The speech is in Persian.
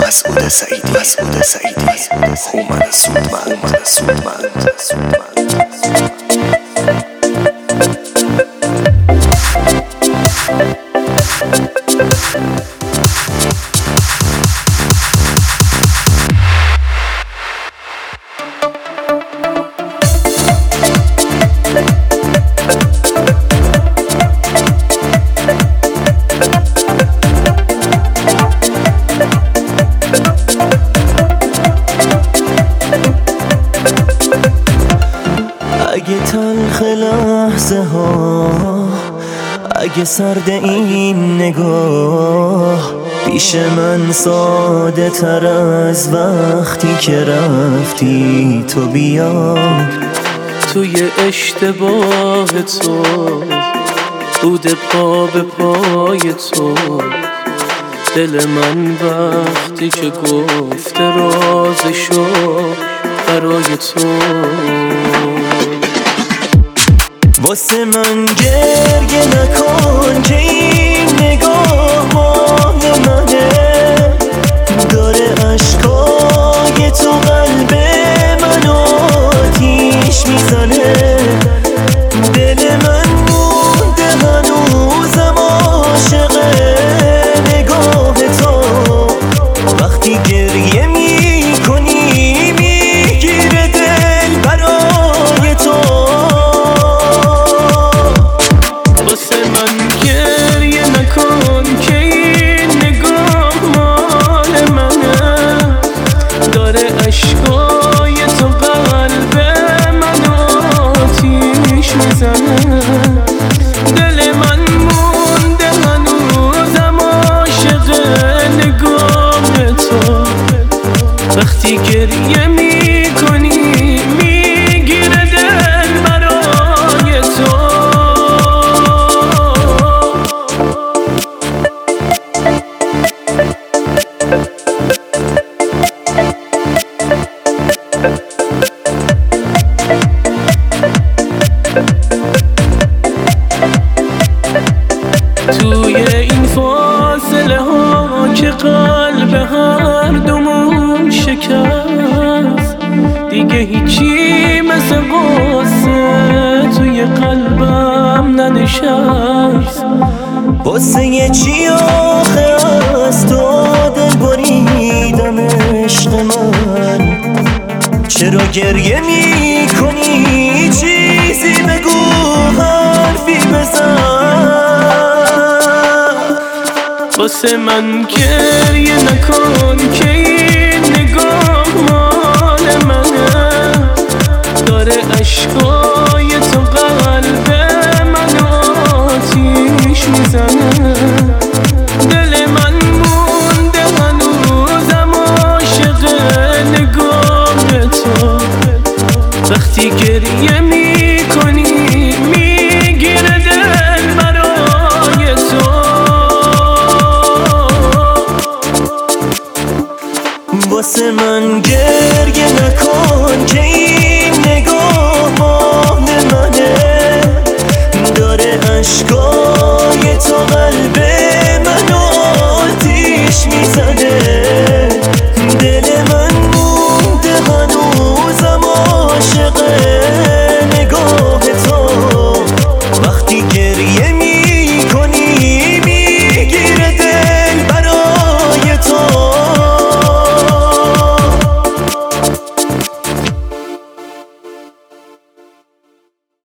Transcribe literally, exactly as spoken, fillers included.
مسعود سعیدی مسعود سعیدی هومن سودمند هومن سودمند اگه تلخ لحظه ها، اگه سرد این نگاه، پیش من ساده تر از وقتی که رفتی تو بیا. توی اشتباه تو بود پا به پای تو، دل من وقتی که گفته رازشو برای تو. واسه من گریه نکن که این نگاه مال منه، داره عشقای تو قلب من آتیش میزنه. دل من مونده هنوزم عاشق نگاه تو، وقتی گریه میکنی میگیره دل برای تو. واسه من گریه نکن که این نگاه مال منه، داره عشقای تو قلب من آتیش میزنه. دل من مونده هنوزم عاشق نگاه تو، وقتی گریه میکنی میگیره دل برای تو. توی این فاصله ها که قلب هر دومون شکست، دیگه هیچی مثل قصه توی قلبم ننشست. واسه چی آخه از تو دل بریدم عشق من، چرا گریه میکنی؟ چیزی بگو، حرفی بزن. واسه من گریه نکن که این نگاه مال منه، داره عشقای تو قلب من آتیش میزنه. دل من مونده هنوزم عاشق نگاه تو، وقتی گریه میکنی میگیره دل برای تو. واسه من گریه نکن که